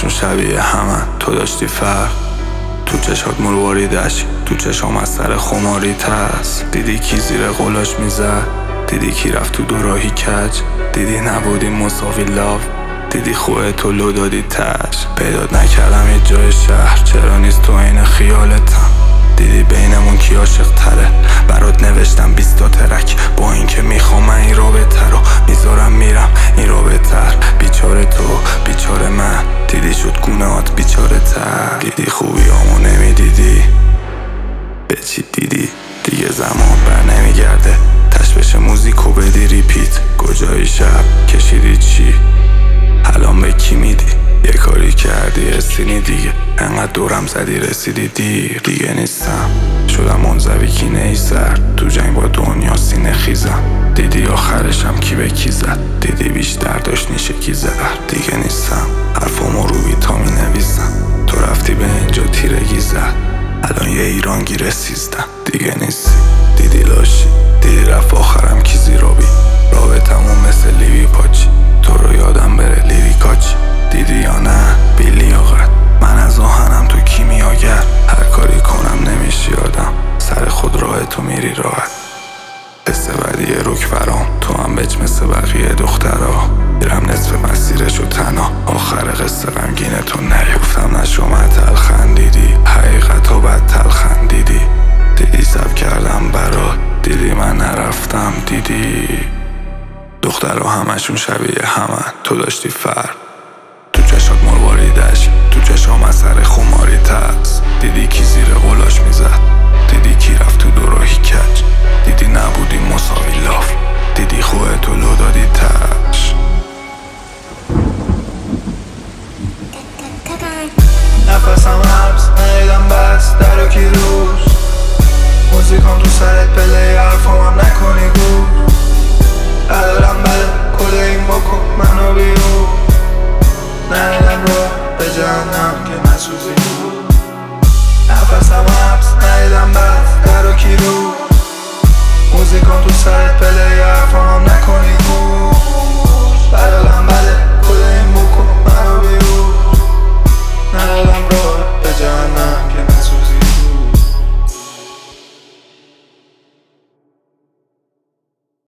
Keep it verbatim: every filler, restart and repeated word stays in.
همشون شبیه همن، تو داشتی فرق. تو چشات مرواریدش، تو چشام از سر خماری ترس. دیدی کی زیر قلاش میزد، دیدی کی رفت تو دوراهی کج. دیدی نبودی مساوی لاف، دیدی خوه تو لو دادی تش. پیدات نکردم یه جای شهر، چرا نیست تو این خیالتم. دیدی بینمون کی عاشق تره، برات نوشتم بیست تا ترک. با این که میخوام من این رابطه رو میذارم میرم این رابطه. بیچاره تو بیچاره من، دیدی شد گونهات بیچاره تر. دیدی خوبیامو نمیدیدی، به چی دیدی دیگه زمان بر نمیگرده. تش بشه موزیکو بدی ریپیت، کجایی شب کشیدی چی، الان به کی میدی. یه کاری کردی رسیدی دیگه، انقدر دورم زدی رسیدی دیر. دیگه نیستم شدم منزوی کینه ای سر، تو جنگ با دنیا سینه خیزم. دیدی آخرشم کی به کی زد، دیدی بیشتر داشت نیشه کی زد. دیگه نیستم حرفامو روی تا می نویسم، تو رفتی به اینجا تیرگی زد. الان یه ایرانگیر سیزدم. دیگه نیستی دیدی لاشی، دیدی رفت آخرم کی زیرابی. رابطمون مثل لیوی پاچی، تو رو یادم بره لیوی کاچی. دیدی یا نه بی لیاقت، من از آهنم تو کیمیاگر. هر کاری کنم نمیشی یادم، سر خود راه تو میری راحت. حس بدی رک فرام، تو هم بچ مثل بقیه دخترها. میرم نصف مسیرشو تنها، آخر قصه غمگین تو نیفتم. نشومه تلخندیدی، حقیقت و بد تلخندیدی. دیدی سب کردم برات، دیدی من نرفتم. دیدی دخترها همشون شبیه همن، تو داشتی فرق. تو چشات مرواریدش، تو چشام از سر خماری ترس. دیدی کی زیر قلاش میزد، دیدی کی رفت تو دوراهی کج. دیدی نبودی مساوی لاف، دیدی خوه تو لو دادی